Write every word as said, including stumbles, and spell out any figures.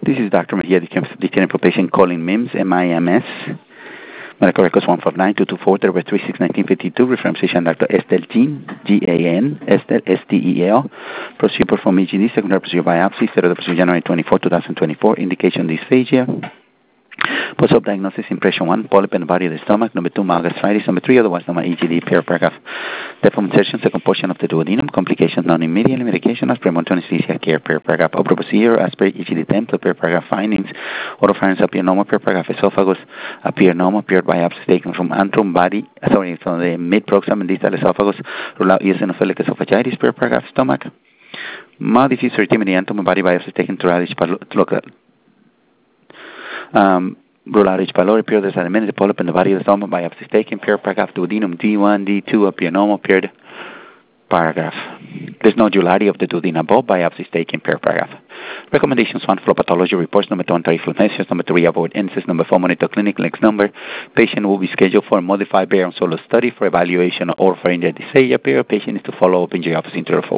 This is Doctor Mejia, the Detained for Patient calling MIMS, M I M S. Medical records one five nine two two four three six nineteen fifty-two. Reference patient Doctor Estelle Jean, G A N, Estelle, S T E L. Procedure perform E G D, secondary procedure biopsy, steroid procedure January twenty-fourth, twenty twenty-four. Indication dysphagia. Post-op diagnosis, impression one, polyp in the body of the stomach. Number two, mild gastritis. Number three, otherwise known as E G D, paragraph. Depth of insertion, second portion of the duodenum. Complications non-immediate. Medication as premonitory anesthesia care, paragraph. Upper procedure, aspirate E G D template, paragraph. Findings, oropharynx appearonoma, paragraph. Esophagus appearonoma, paired biopsy taken from antrum body, sorry, from the mid-proximal and distal esophagus, rule out eosinophilic esophagitis, paragraph. Stomach. Mild diffuse erythema body biopsy taken to radish local. Um, rule out H. pylori, period, there's a minute polyp in the body of the stomach, biopsy taken, paired paragraph, duodenum D one, D two, appearonoma, paired paragraph. There's no nodularity of the duodenum above, biopsy taken, paired paragraph. Recommendations one, flow pathology reports, number two, anti-inflammations, number three, avoid incest, number four, monitor clinical X number. Patient will be scheduled for a modified Baron Solo study for evaluation of oropharyngeal dysphagia, period. Patient is to follow up in J office interval.